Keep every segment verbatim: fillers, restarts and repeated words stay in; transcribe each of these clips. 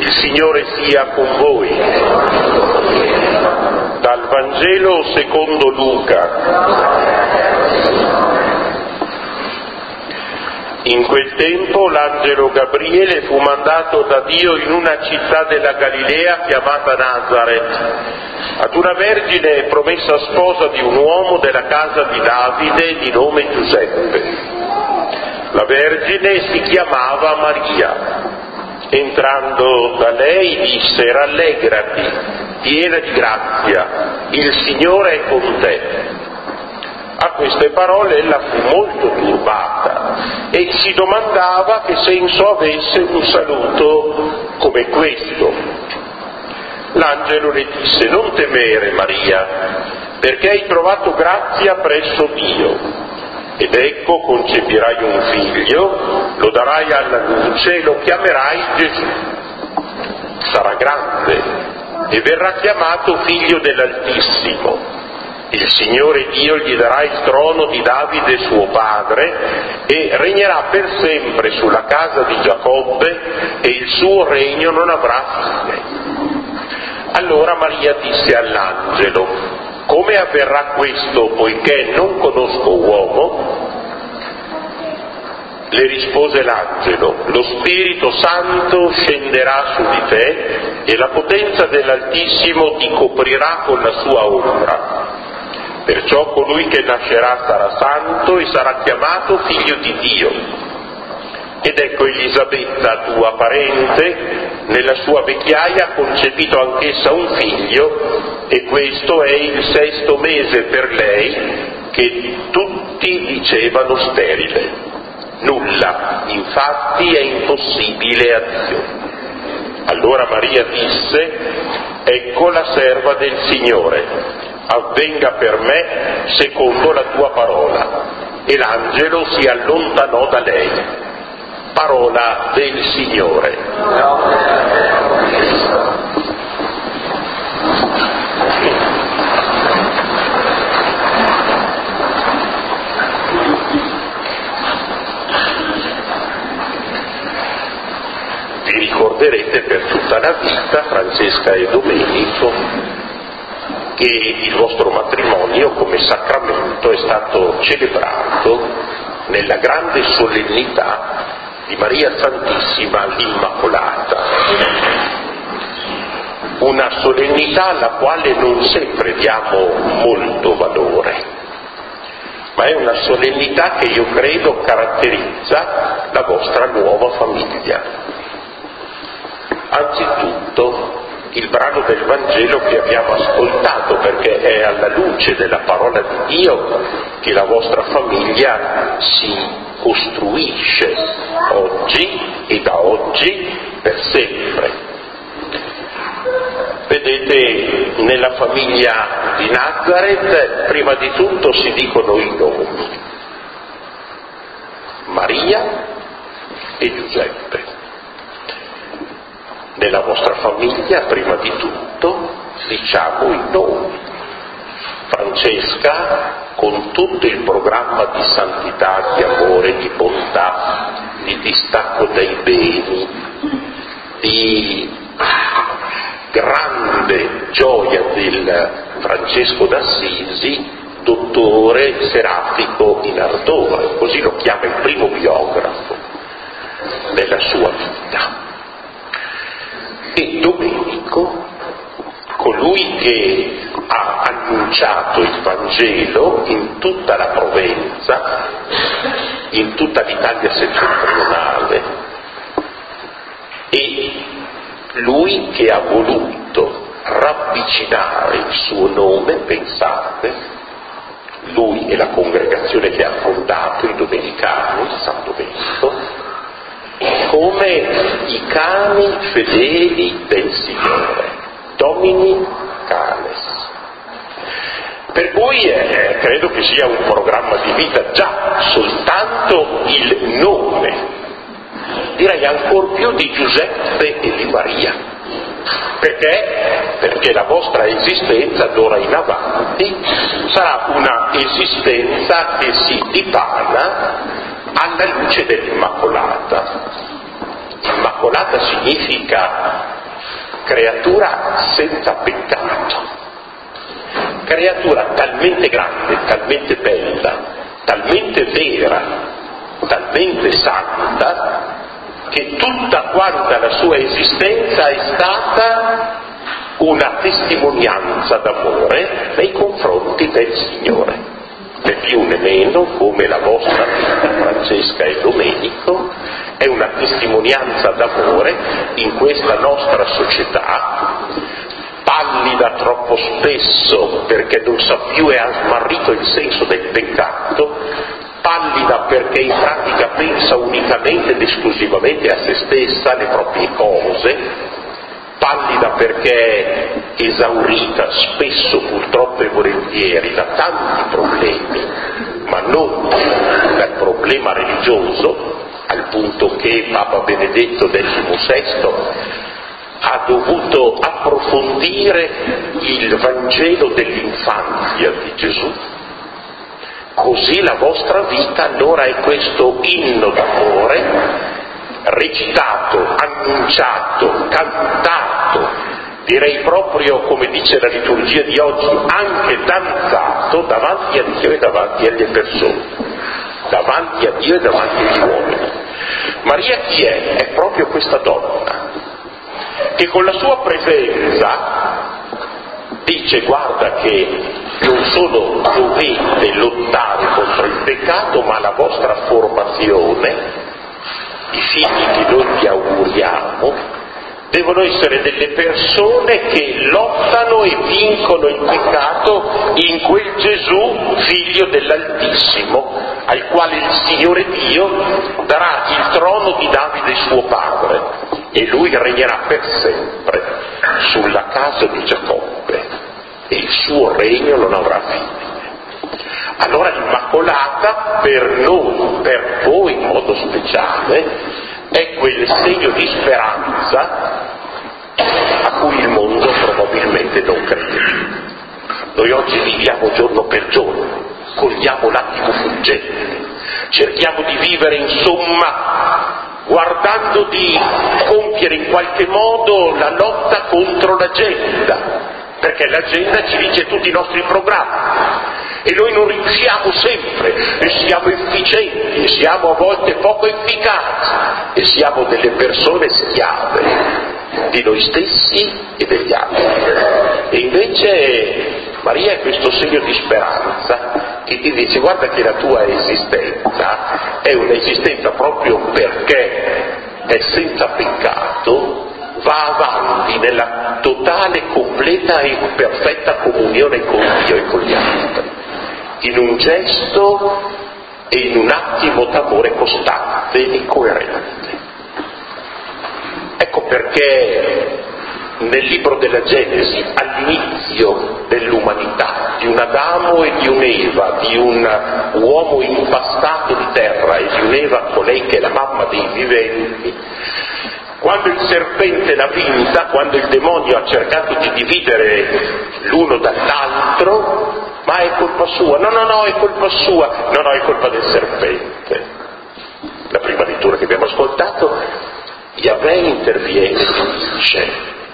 Il Signore sia con voi. Dal Vangelo secondo Luca. In quel tempo l'angelo Gabriele fu mandato da Dio in una città della Galilea chiamata Nazaret, ad una vergine promessa sposa di un uomo della casa di Davide di nome Giuseppe. La vergine si chiamava Maria. Entrando da lei disse: rallegrati, piena di grazia, il Signore è con te. A queste parole ella fu molto turbata e si domandava che senso avesse un saluto come questo. L'angelo le disse: non temere, Maria, perché hai trovato grazia presso Dio. Ed ecco, concepirai un figlio, lo darai alla luce e lo chiamerai Gesù. Sarà grande e verrà chiamato figlio dell'Altissimo. Il Signore Dio gli darà il trono di Davide suo padre e regnerà per sempre sulla casa di Giacobbe e il suo regno non avrà fine. Allora Maria disse all'angelo: come avverrà questo, poiché non conosco uomo? Le rispose l'angelo: lo Spirito Santo scenderà su di te e la potenza dell'Altissimo ti coprirà con la sua ombra. Perciò colui che nascerà sarà santo e sarà chiamato figlio di Dio. Ed ecco, Elisabetta, tua parente, nella sua vecchiaia ha concepito anch'essa un figlio, e questo è il sesto mese per lei, che tutti dicevano sterile. Nulla, infatti, è impossibile a Dio. Allora Maria disse: ecco la serva del Signore, avvenga per me secondo la tua parola. E l'angelo si allontanò da lei. Parola del Signore. Vi ricorderete per tutta la vita, Francesca e Domenico, che il vostro matrimonio come sacramento è stato celebrato nella grande solennità di Maria Santissima l'Immacolata, una solennità alla quale non sempre diamo molto valore, ma è una solennità che io credo caratterizza la vostra nuova famiglia. Anzitutto il brano del Vangelo che abbiamo ascoltato, perché è alla luce della parola di Dio che la vostra famiglia si costruisce oggi e da oggi per sempre. Vedete, nella famiglia di Nazaret prima di tutto si dicono i nomi: Maria e Giuseppe. Nella vostra famiglia prima di tutto diciamo i nomi: Francesca, con tutto il programma di santità, di amore, di bontà, di distacco dai beni, di grande gioia del Francesco d'Assisi, dottore serafico in ardore, così lo chiama il primo biografo della sua vita. E Domenico, colui che ha annunciato il Vangelo in tutta la Provenza, in tutta l'Italia settentrionale, e lui che ha voluto ravvicinare il suo nome, pensate, lui e la congregazione che ha fondato, i Domenicani, San Domenico, come i cani fedeli del Signore, Domini Canes. Per cui eh, credo che sia un programma di vita già soltanto il nome, direi ancor più di Giuseppe e di Maria. Perché? Perché la vostra esistenza d'ora in avanti sarà una esistenza che si dipana alla luce dell'Immacolata. Immacolata significa creatura senza peccato, creatura talmente grande, talmente bella, talmente vera, talmente santa, che tutta quanta la sua esistenza è stata una testimonianza d'amore nei confronti del Signore, né più né meno come la vostra vita, Francesca e Domenico, è una testimonianza d'amore in questa nostra società, pallida troppo spesso perché non sa più e ha smarrito il senso del peccato, pallida perché in pratica pensa unicamente ed esclusivamente a se stessa, alle proprie cose, pallida perché è esaurita spesso purtroppo e volentieri da tanti problemi, ma non dal problema religioso, al punto che Papa Benedetto diciassette ha dovuto approfondire il Vangelo dell'infanzia di Gesù. Così la vostra vita allora è questo inno d'amore, recitato, annunciato, cantato, direi proprio, come dice la liturgia di oggi, anche danzato davanti a Dio e davanti alle persone, davanti a Dio e davanti agli uomini. Maria chi è? È proprio questa donna, che con la sua presenza dice: guarda che non solo dovete lottare contro il peccato, ma la vostra formazione, i figli che noi vi auguriamo, devono essere delle persone che lottano e vincono il peccato in quel Gesù, figlio dell'Altissimo, al quale il Signore Dio darà il trono di Davide suo padre, e lui regnerà per sempre sulla casa di Giacobbe, e il suo regno non avrà fine. Allora l'Immacolata per noi, per voi in modo speciale, è quel segno di speranza a cui il mondo probabilmente non crede più. Noi oggi viviamo giorno per giorno, cogliamo l'attimo fuggente, cerchiamo di vivere insomma guardando di compiere in qualche modo la lotta contro l'agenda, perché l'agenda ci dice tutti i nostri programmi e noi non riusciamo sempre, e siamo efficienti, e siamo a volte poco efficaci, e siamo delle persone schiave di noi stessi e degli altri. E invece Maria è questo segno di speranza che ti dice: guarda che la tua esistenza è un'esistenza proprio perché è senza peccato, va avanti nella totale, completa e perfetta comunione con Dio e con gli altri, in un gesto e in un attimo d'amore costante e coerente. Ecco perché nel libro della Genesi, all'inizio dell'umanità, di un Adamo e di un'Eva, di un uomo impastato di terra e di un'Eva, colei che è la mamma dei viventi, quando il serpente l'ha vinta, quando il demonio ha cercato di dividere l'uno dall'altro, ma è colpa sua, no no no è colpa sua, no no è colpa del serpente. La prima lettura che abbiamo ascoltato, Yahweh interviene e dice: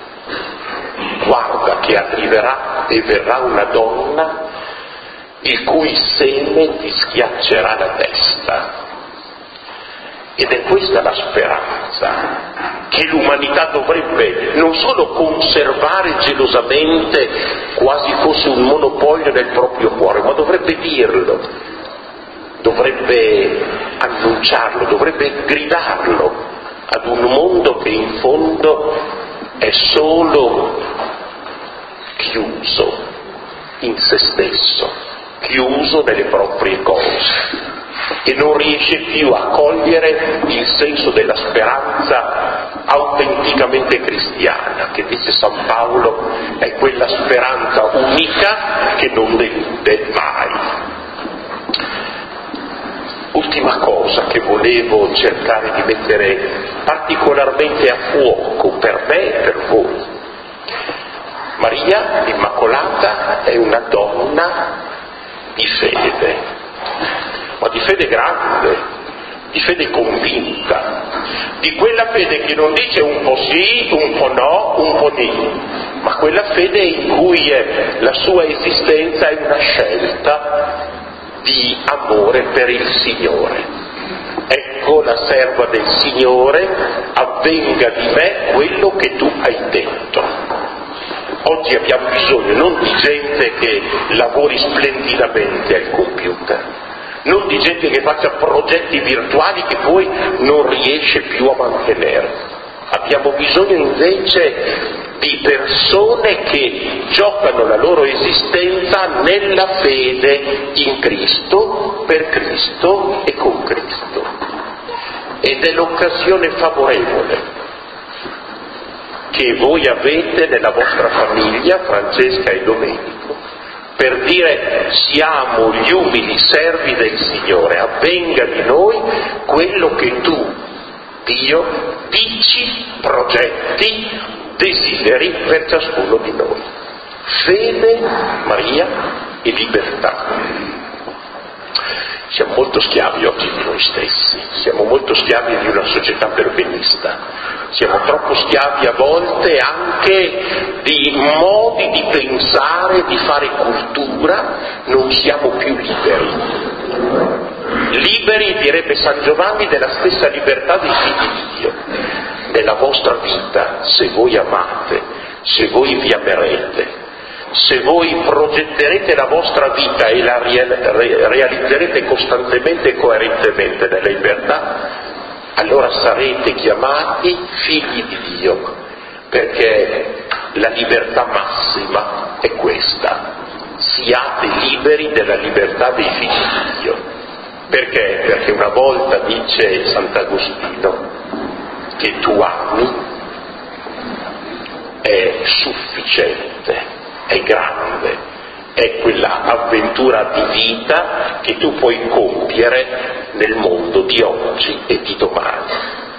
guarda che arriverà e verrà una donna il cui seme ti schiaccerà la testa. Ed è questa la speranza che l'umanità dovrebbe non solo conservare gelosamente, quasi fosse un monopolio nel proprio cuore, ma dovrebbe dirlo, dovrebbe annunciarlo, dovrebbe gridarlo ad un mondo che in fondo è solo chiuso in se stesso, chiuso nelle proprie cose, e non riesce più a cogliere il senso della speranza autenticamente cristiana, che dice San Paolo è quella speranza unica che non delude mai. Ultima cosa che volevo cercare di mettere particolarmente a fuoco per me e per voi. Maria l'Immacolata è una donna di fede, ma di fede grande, di fede convinta, di quella fede che non dice un po' sì, un po' no, un po' nì, ma quella fede in cui la sua esistenza è una scelta di amore per il Signore. Ecco la serva del Signore, avvenga di me quello che tu hai detto. Oggi abbiamo bisogno non di gente che lavori splendidamente al computer, non di gente che faccia progetti virtuali che poi non riesce più a mantenere. Abbiamo bisogno invece di persone che giocano la loro esistenza nella fede in Cristo, per Cristo e con Cristo. Ed è l'occasione favorevole che voi avete nella vostra famiglia, Francesca e Domenico, per dire siamo gli umili servi del Signore, avvenga di noi quello che tu, Dio, dici, progetti, desideri per ciascuno di noi. Fede, Maria e libertà. Siamo molto schiavi oggi di noi stessi, siamo molto schiavi di una società perbenista, siamo troppo schiavi a volte anche di modi di pensare, di fare cultura, non siamo più liberi. Liberi, direbbe San Giovanni, della stessa libertà dei figli di Dio, della vostra vita, se voi amate, se voi vi amerete, se voi progetterete la vostra vita e la realizzerete costantemente e coerentemente nella libertà, allora sarete chiamati figli di Dio, perché la libertà massima è questa: siate liberi della libertà dei figli di Dio. Perché? Perché una volta dice Sant'Agostino che tu ami è sufficiente, è grande, è quella avventura di vita che tu puoi compiere nel mondo di oggi e di domani.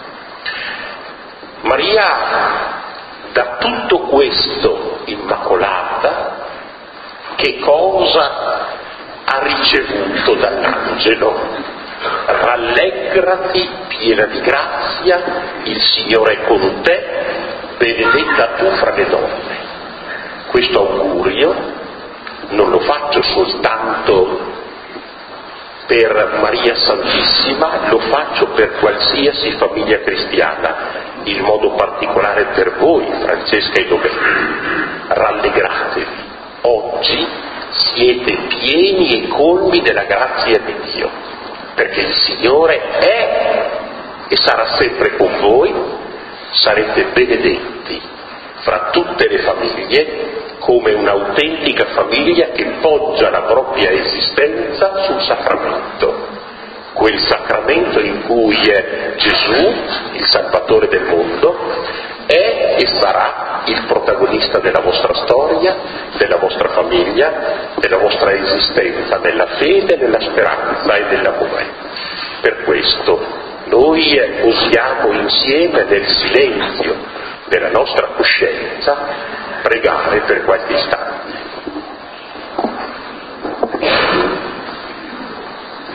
Maria, da tutto questo immacolata, che cosa ha ricevuto dall'angelo? Rallegrati, piena di grazia, il Signore è con te, benedetta tu fra le donne. Questo augurio non lo faccio soltanto per Maria Santissima, lo faccio per qualsiasi famiglia cristiana, in modo particolare per voi, Francesca e Domenico. Rallegratevi, oggi siete pieni e colmi della grazia di Dio, perché il Signore è e sarà sempre con voi, sarete benedetti fra tutte le famiglie, come un'autentica famiglia che poggia la propria esistenza sul sacramento, quel sacramento in cui è Gesù, il Salvatore del mondo, è e sarà il protagonista della vostra storia, della vostra famiglia, della vostra esistenza, nella fede, nella speranza e nell'amore. Per questo noi osiamo insieme nel silenzio della nostra coscienza pregare per qualche istante.